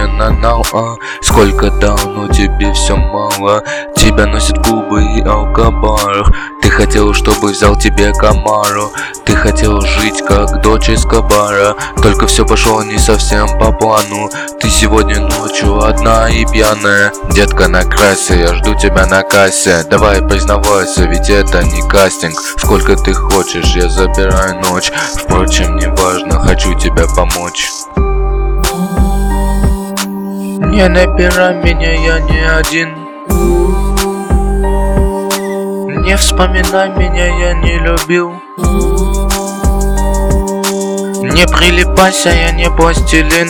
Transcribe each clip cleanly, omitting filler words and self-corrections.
мне на нал, сколько давно тебе все мало. Тебя носят губы и алкобар. Ты хотел, чтобы взял тебе Камару. Ты хотел жить как дочь Эскобара. Только все пошло не совсем по плану. Ты сегодня ночью одна и пьяная. Детка, накрасься, я жду тебя на кассе. Давай признавайся, ведь это не кастинг. Сколько ты хочешь, я забираю ночь. Впрочем, не важно, хочу тебе помочь. Не набирай меня, я не один. Не вспоминай меня, я не любил. Не прилипайся, я не пластилин.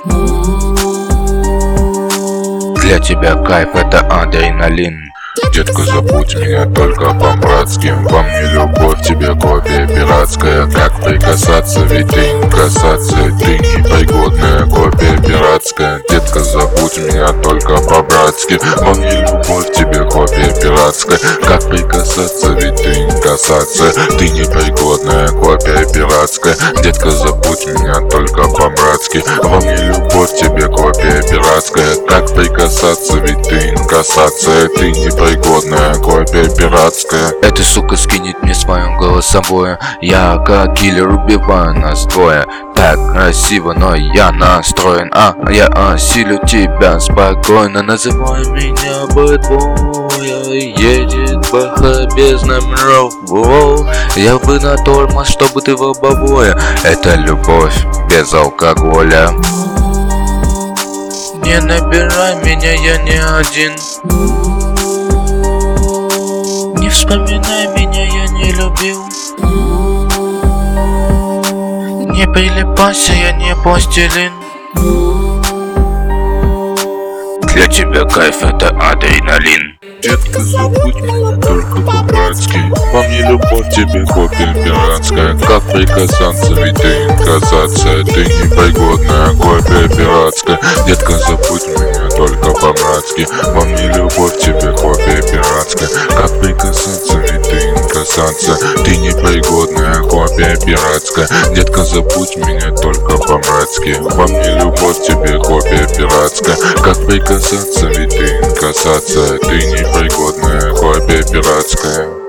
Для тебя кайф — это адреналин. Детка, забудь меня только по-братски. Во мне любовь, тебе копия пиратская. Как прикасаться, ведь ты не касаться. Ты непригодная копия пиратская. Детка, забудь меня только по-братски. Во мне любовь, тебе копия пиратская. Как прикасаться, ведь ты не касаться. Ты непригодная копия пиратская. Детка, забудь меня только по-братски. Во мне любовь, тебе копия пиратская. Как прикасаться, ведь ты не касаться. Ты непригодная копия пиратская. Эта сука скинет мне свое голосовое. Я как киллер убиваю нас двое. Так красиво, но я настроен. Я осилю тебя спокойно. Называй меня бэтбой. Едет БХ без номеров. Я бы на тормоз, чтобы ты в лобовое. Это любовь без алкоголя. Не набирай меня, я не один. Не вспоминай меня, я не любил. Не прилипайся, я не пластилин. Для тебя кайф — это адреналин. Детка, забудь меня только по-братски. Во мне любовь, тебе копия пиратская. Как прикасаться, ведь ты не касаться. Ты непригодная копия пиратская. Детка, забудь меня только по-братски. Во мне любовь, тебе копия пиратская. Как прикасаться, ведь ты не касаться. Ты непригодная копия пиратская. Детка, забудь меня только по-братски. Во мне любовь, тебе копия пиратская. Как прикасаться, ведь ты не касаться. Ты непригодная копия пиратская.